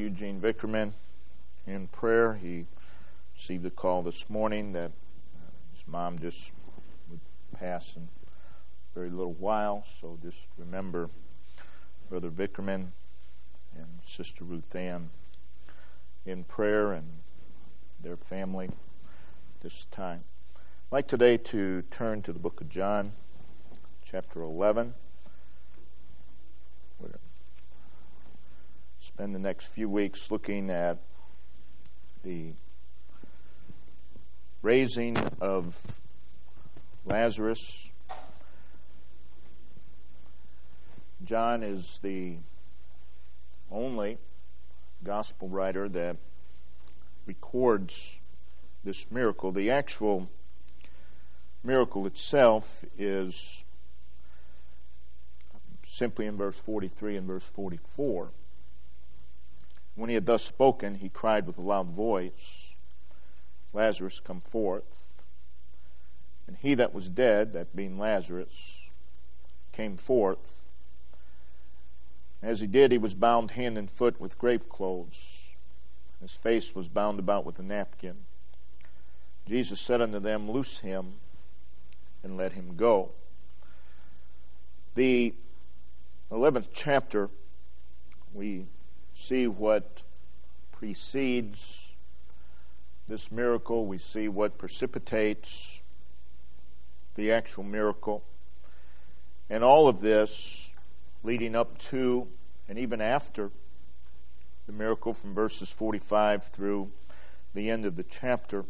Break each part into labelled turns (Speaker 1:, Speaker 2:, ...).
Speaker 1: Eugene Vickerman in prayer. He received a call this morning that his mom just would pass in a very little while. So just remember Brother Vickerman and Sister Ruth Ann in prayer and their family this time. I'd like today to turn to the book of John, chapter 11. We're going to spend the next few weeks looking at the raising of Lazarus. John is the only gospel writer that records this miracle. The actual miracle itself is simply in verse 43 and verse 44. When he had thus spoken, he cried with a loud voice, "Lazarus, come forth." And he that was dead, that being Lazarus, came forth. As he did, he was bound hand and foot with grave clothes. His face was bound about with a napkin. Jesus said unto them, "Loose him, and let him go." The 11th chapter, we see what precedes this miracle. We see what precipitates the actual miracle. And all of this leading up to and even after the miracle from verses 45 through the end of the chapter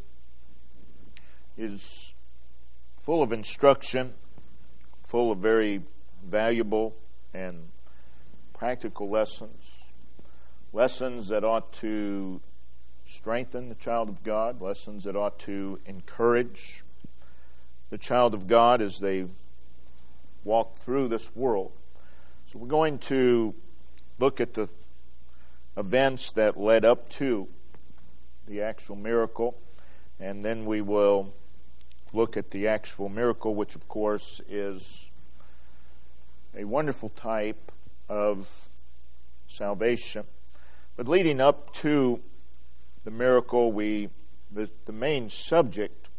Speaker 1: is full of instruction, full of very valuable and practical lessons. Lessons that ought to strengthen the child of God, lessons that ought to encourage the child of God as they walk through this world. So we're going to look at the events that led up to the actual miracle, and then we will look at the actual miracle, which of course is a wonderful type of salvation. But leading up to the miracle, the main subject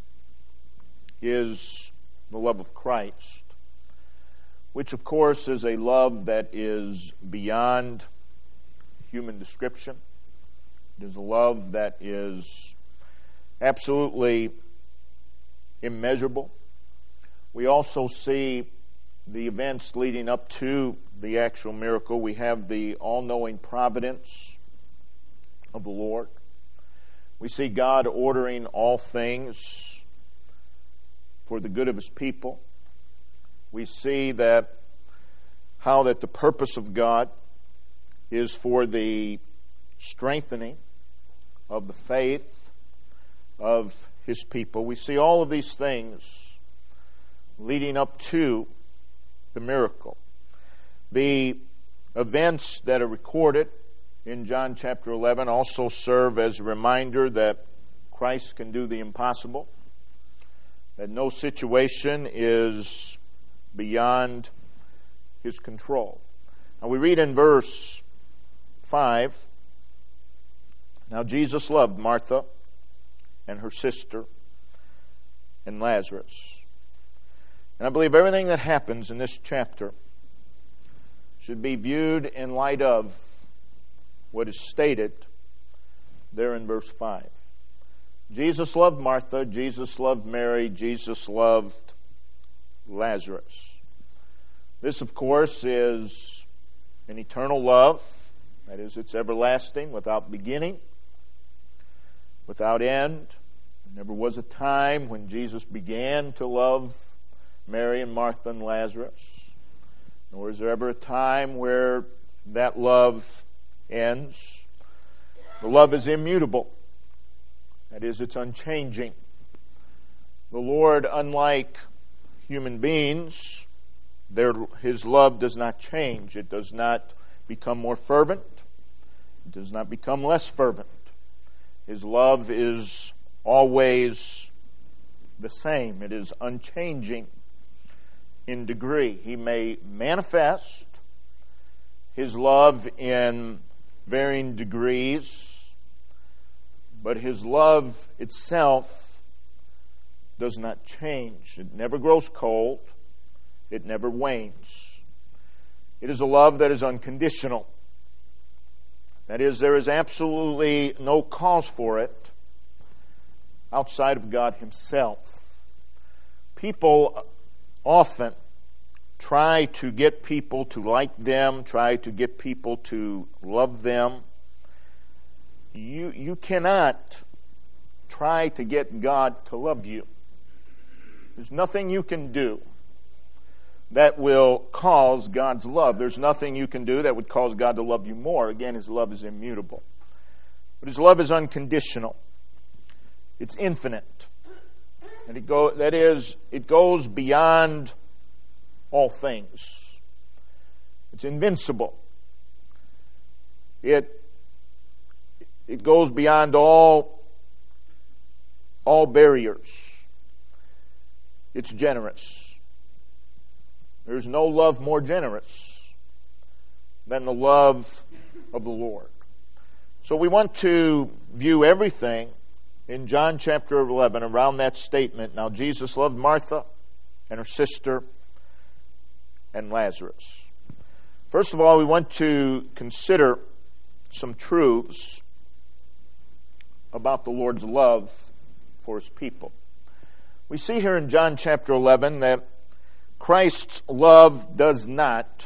Speaker 1: is the love of Christ, which of course is a love that is beyond human description. It is a love that is absolutely immeasurable. We also see the events leading up to the actual miracle. We have the all-knowing providence of the Lord. We see God ordering all things for the good of His people. We see how the purpose of God is for the strengthening of the faith of His people. We see all of these things leading up to the miracle. The events that are recorded in John chapter 11 also serve as a reminder that Christ can do the impossible, that no situation is beyond His control. Now we read in verse 5, "Now Jesus loved Martha and her sister and Lazarus." And I believe everything that happens in this chapter should be viewed in light of what is stated there in verse 5. Jesus loved Martha, Jesus loved Mary, Jesus loved Lazarus. This, of course, is an eternal love. That is, it's everlasting, without beginning, without end. There never was a time when Jesus began to love Mary and Martha and Lazarus, nor is there ever a time where that love ends. The love is immutable. That is, it's unchanging. The Lord, unlike human beings, His love does not change. It does not become more fervent. It does not become less fervent. His love is always the same. It is unchanging in degree. He may manifest His love in varying degrees, but His love itself does not change. It never grows cold. It never wanes. It is a love that is unconditional. That is, there is absolutely no cause for it outside of God Himself. People often try to get people to like them, try to get people to love them. You cannot try to get God to love you. There's nothing you can do that will cause God's love. There's nothing you can do that would cause God to love you more. Again, His love is immutable. But His love is unconditional. It's infinite. And it goes beyond all things. It's invincible. It goes beyond all barriers. It's generous. There's no love more generous than the love of the Lord. So we want to view everything in John chapter 11 around that statement. Now Jesus loved Martha and her sister and Lazarus. First of all, we want to consider some truths about the Lord's love for His people. We see here in John chapter 11 that Christ's love does not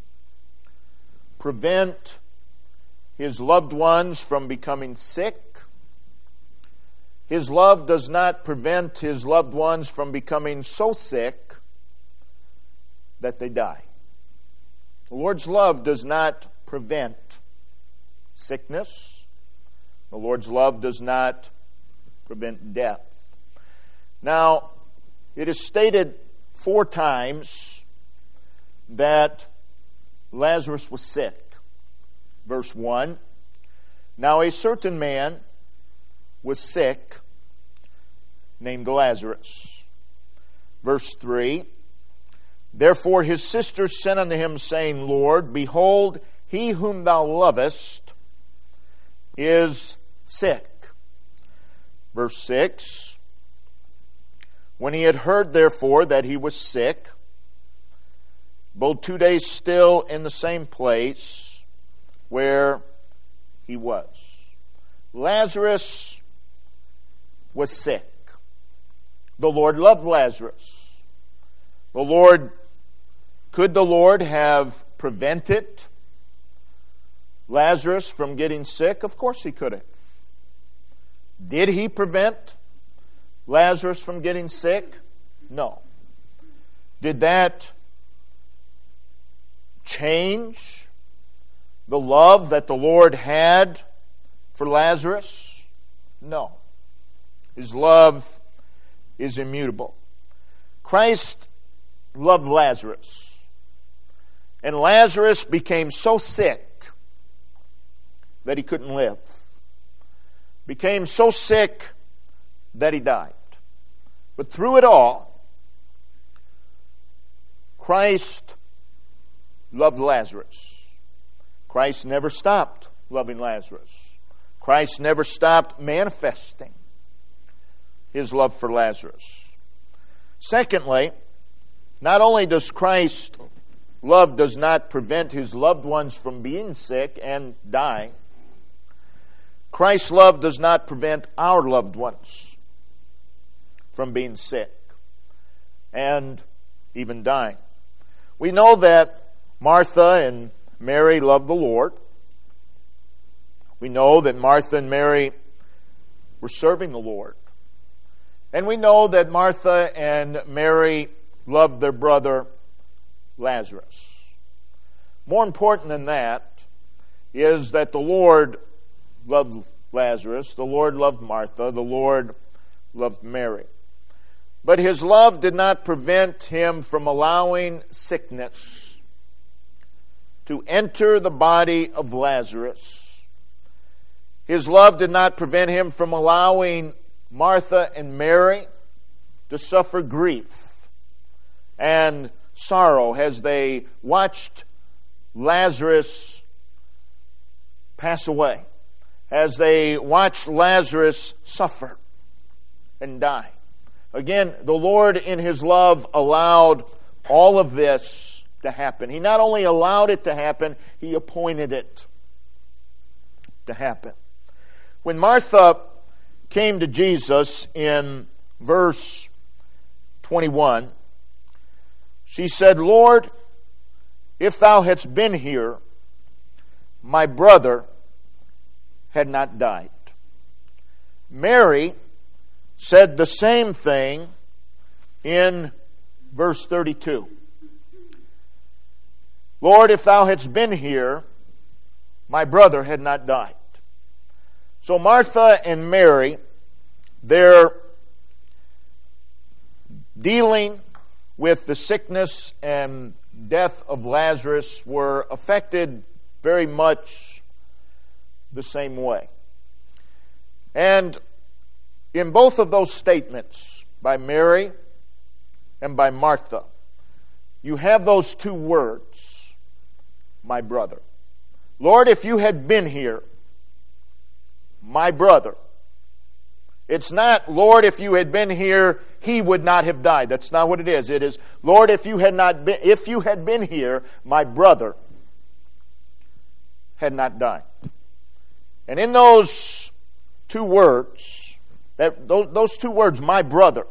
Speaker 1: prevent His loved ones from becoming sick. His love does not prevent His loved ones from becoming so sick that they die. The Lord's love does not prevent sickness. The Lord's love does not prevent death. Now, it is stated 4 times that Lazarus was sick. Verse 1, now a certain man was sick, named Lazarus. Verse 3, therefore his sisters sent unto him, saying, Lord, behold, he whom thou lovest is sick. Verse 6, when he had heard, therefore, that he was sick, abode 2 days still in the same place where he was. Lazarus was sick. The Lord loved Lazarus. Could the Lord have prevented Lazarus from getting sick? Of course He could have. Did He prevent Lazarus from getting sick? No. Did that change the love that the Lord had for Lazarus? No. His love is immutable. Christ loved Lazarus. And Lazarus became so sick that he couldn't live. Became so sick that he died. But through it all, Christ loved Lazarus. Christ never stopped loving Lazarus. Christ never stopped manifesting His love for Lazarus. Secondly, not only does Christ's love does not prevent His loved ones from being sick and dying, Christ's love does not prevent our loved ones from being sick and even dying. We know that Martha and Mary loved the Lord. We know that Martha and Mary were serving the Lord. And we know that Martha and Mary loved their brother Lazarus. More important than that is that the Lord loved Lazarus, the Lord loved Martha, the Lord loved Mary. But His love did not prevent Him from allowing sickness to enter the body of Lazarus. His love did not prevent Him from allowing Martha and Mary to suffer grief and sorrow as they watched Lazarus pass away, as they watched Lazarus suffer and die. Again, the Lord in His love allowed all of this to happen. He not only allowed it to happen, He appointed it to happen. When Martha came to Jesus in verse 21, she said, "Lord, if Thou hadst been here, my brother had not died." Mary said the same thing in verse 32. "Lord, if Thou hadst been here, my brother had not died." So Martha and Mary, they're dealing with the sickness and death of Lazarus, were affected very much the same way. And in both of those statements, by Mary and by Martha, you have those two words, my brother. Lord, if you had been here, my brother. It's not, Lord, if you had been here, he would not have died. That's not what it is. It is, Lord, if you had been here, my brother had not died. And in those two words, those two words, my brother,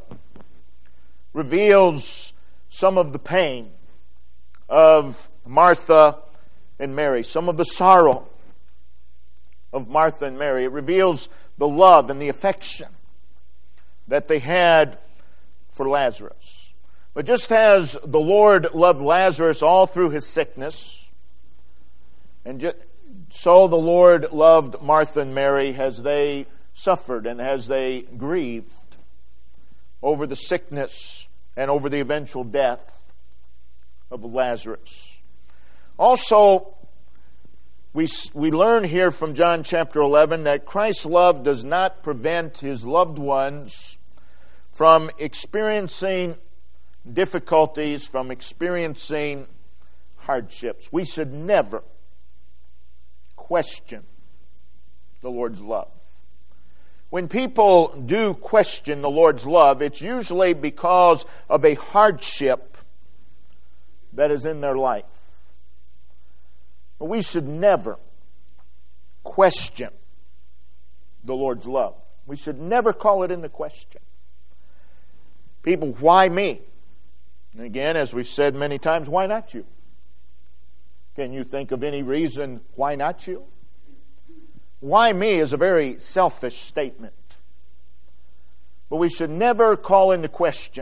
Speaker 1: reveals some of the pain of Martha and Mary, some of the sorrow of Martha and Mary. It reveals the love and the affection that they had for Lazarus. But just as the Lord loved Lazarus all through his sickness, and so the Lord loved Martha and Mary as they suffered and as they grieved over the sickness and over the eventual death of Lazarus. Also, we learn here from John chapter 11 that Christ's love does not prevent His loved ones from experiencing difficulties, from experiencing hardships. We should never question the Lord's love. When people do question the Lord's love, it's usually because of a hardship that is in their life. We should never question the Lord's love. We should never call it into question. People, why me? And again, as we've said many times, why not you? Can you think of any reason why not you? Why me is a very selfish statement. But we should never call into question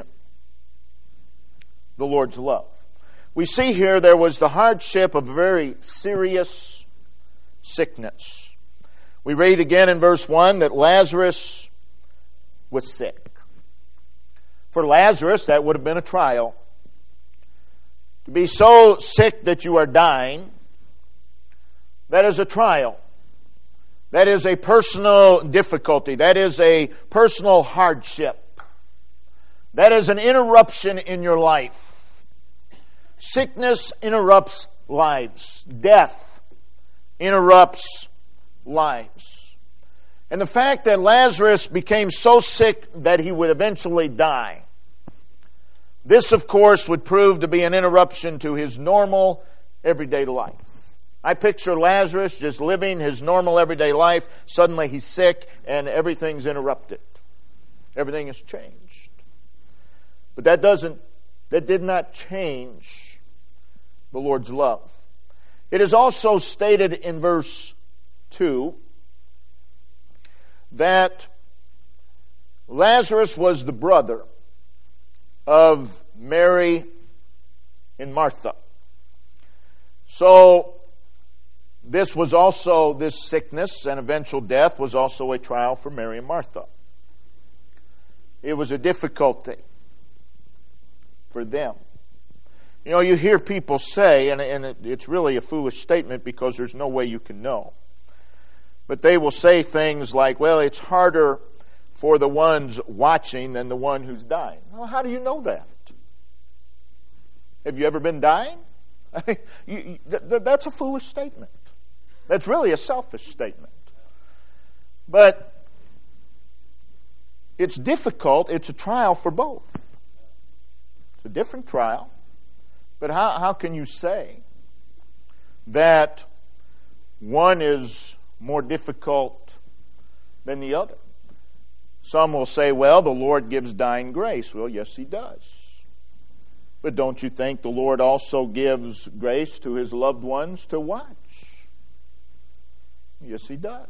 Speaker 1: the Lord's love. We see here there was the hardship of a very serious sickness. We read again in verse 1 that Lazarus was sick. For Lazarus, that would have been a trial. To be so sick that you are dying, that is a trial. That is a personal difficulty. That is a personal hardship. That is an interruption in your life. Sickness interrupts lives. Death interrupts lives. And the fact that Lazarus became so sick that he would eventually die, this, of course, would prove to be an interruption to his normal, everyday life. I picture Lazarus just living his normal, everyday life. Suddenly he's sick and everything's interrupted. Everything has changed. But that did not change the Lord's love. It is also stated in verse 2 that Lazarus was the brother of Mary and Martha. So this sickness and eventual death was also a trial for Mary and Martha. It was a difficulty for them. You know, you hear people say, and it's really a foolish statement because there's no way you can know, but they will say things like, well, it's harder for the ones watching than the one who's dying. Well, how do you know that? Have you ever been dying? That's a foolish statement. That's really a selfish statement. But it's difficult. It's a trial for both. It's a different trial. But how can you say that one is more difficult than the other? Some will say, well, the Lord gives dying grace. Well, yes, He does. But don't you think the Lord also gives grace to His loved ones to watch? Yes, He does.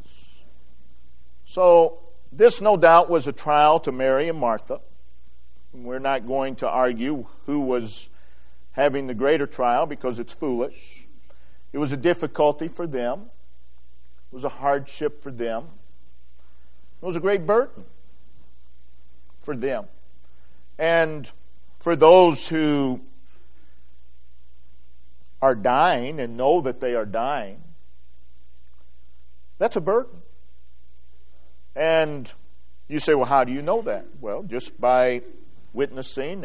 Speaker 1: So this, no doubt, was a trial to Mary and Martha. We're not going to argue who was having the greater trial because it's foolish. It was a difficulty for them. It was a hardship for them. It was a great burden for them. And for those who are dying and know that they are dying, that's a burden. And you say, well, how do you know that? Well, just by witnessing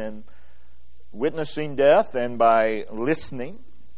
Speaker 1: death and by listening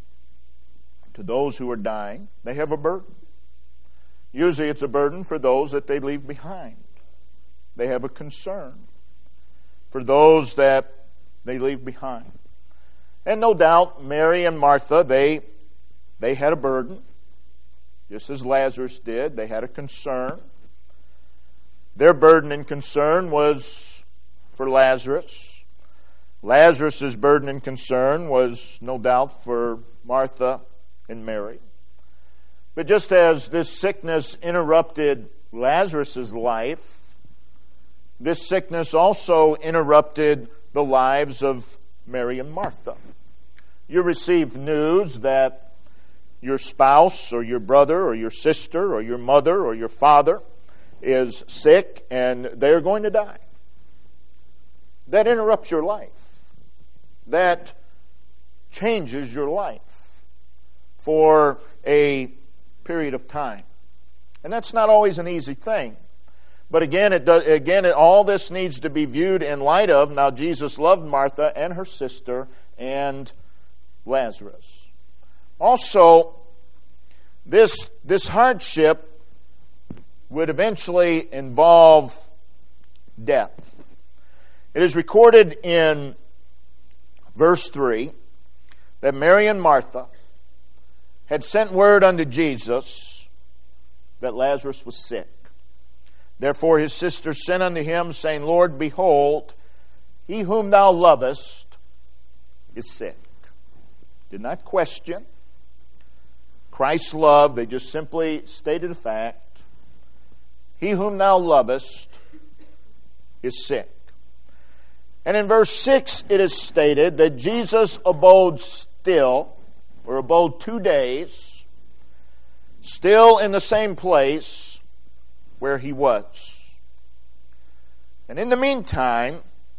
Speaker 1: to those who are dying. They have a burden. Usually it's a burden for those that they leave behind. They have a concern for those that they leave behind. And no doubt, Mary and Martha, they had a burden, just as Lazarus did. They had a concern. Their burden and concern was for Lazarus. Lazarus' burden and concern was no doubt for Martha and Mary. But just as this sickness interrupted Lazarus' life, this sickness also interrupted the lives of Mary and Martha. You receive news that your spouse or your brother or your sister or your mother or your father is sick and they're going to die. That interrupts your life. That changes your life for a period of time. And that's not always an easy thing. But again, all this needs to be viewed in light of, now Jesus loved Martha and her sister and Lazarus. Also, this hardship would eventually involve death. It is recorded in verse 3 that Mary and Martha had sent word unto Jesus that Lazarus was sick. Therefore his sister sent unto him, saying, Lord, behold, he whom thou lovest is sick. Did not question Christ's love. They just simply stated a fact. He whom thou lovest is sick. And in verse 6 it is stated that Jesus abode 2 days, still in the same place where he was. And in the meantime,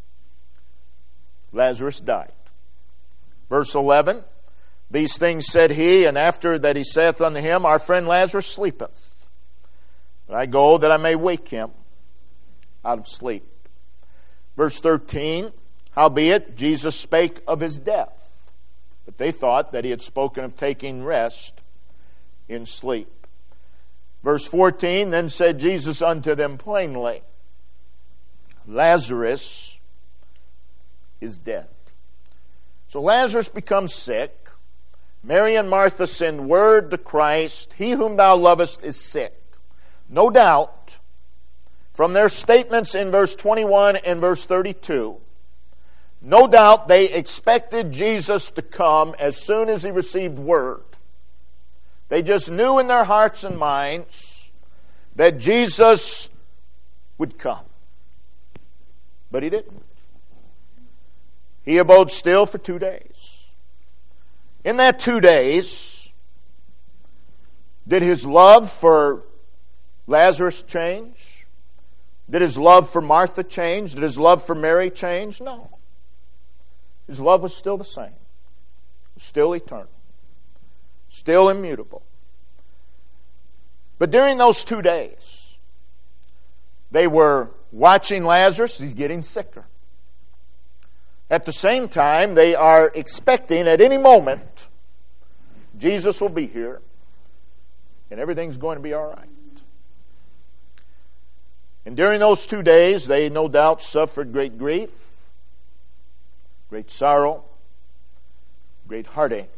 Speaker 1: Lazarus died. Verse 11, these things said he, and after that he saith unto him, Our friend Lazarus sleepeth. But I go that I may wake him out of sleep. Verse 13, howbeit Jesus spake of his death, but they thought that he had spoken of taking rest in sleep. Verse 14, then said Jesus unto them plainly, Lazarus is dead. So Lazarus becomes sick. Mary and Martha send word to Christ, he whom thou lovest is sick. No doubt, from their statements in verse 21 and verse 32, no doubt they expected Jesus to come as soon as he received word. They just knew in their hearts and minds that Jesus would come. But he didn't. He abode still for 2 days. In that 2 days, did his love for Lazarus change? Did his love for Martha change? Did his love for Mary change? No. His love was still the same. Still eternal. Still immutable. But during those 2 days, they were watching Lazarus. He's getting sicker. At the same time, they are expecting at any moment Jesus will be here and everything's going to be all right. And during those 2 days, they no doubt suffered great grief, great sorrow, great heartache.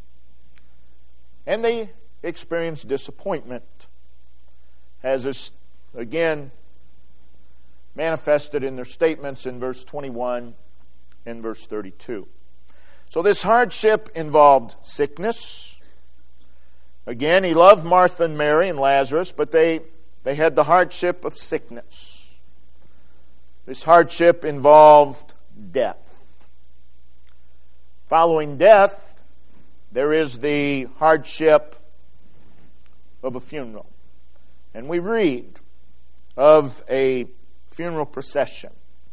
Speaker 1: And they experienced disappointment, as is again manifested in their statements in verse 21 and verse 32. So this hardship involved sickness. Again, he loved Martha and Mary and Lazarus, but they had the hardship of sickness. This hardship involved death. Following death, there is the hardship of a funeral. And we read of a funeral procession.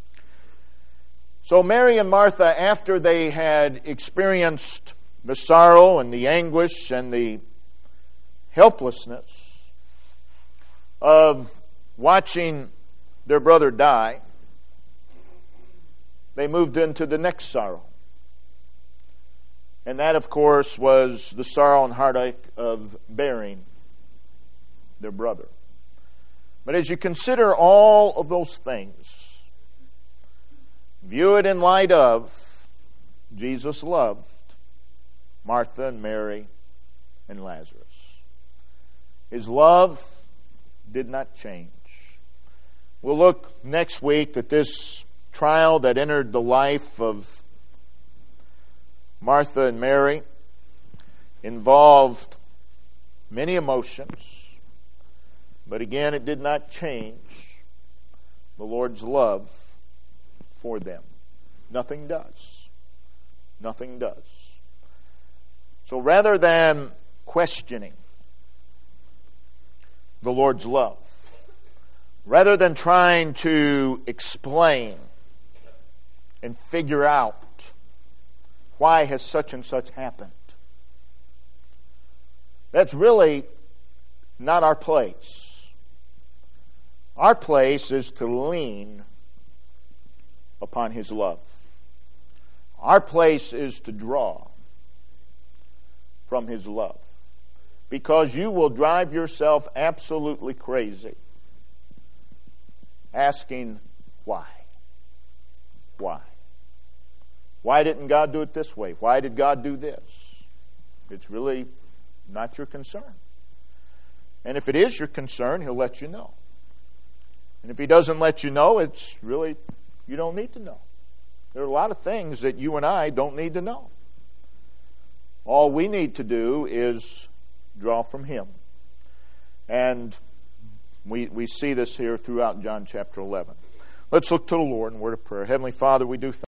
Speaker 1: So Mary and Martha, after they had experienced the sorrow and the anguish and the helplessness of watching their brother die, they moved into the next sorrow. And that, of course, was the sorrow and heartache of burying their brother. But as you consider all of those things, view it in light of Jesus loved Martha and Mary and Lazarus. His love did not change. We'll look next week at this trial that entered the life of Martha and Mary. Involved many emotions, but again, it did not change the Lord's love for them. Nothing does. Nothing does. So rather than questioning the Lord's love, rather than trying to explain and figure out why has such and such happened, that's really not our place. Our place is to lean upon His love. Our place is to draw from His love. Because you will drive yourself absolutely crazy asking why. Why? Why didn't God do it this way? Why did God do this? It's really not your concern. And if it is your concern, He'll let you know. And if He doesn't let you know, it's really, you don't need to know. There are a lot of things that you and I don't need to know. All we need to do is draw from Him. And we see this here throughout John chapter 11. Let's look to the Lord in word of prayer. Heavenly Father, we do thank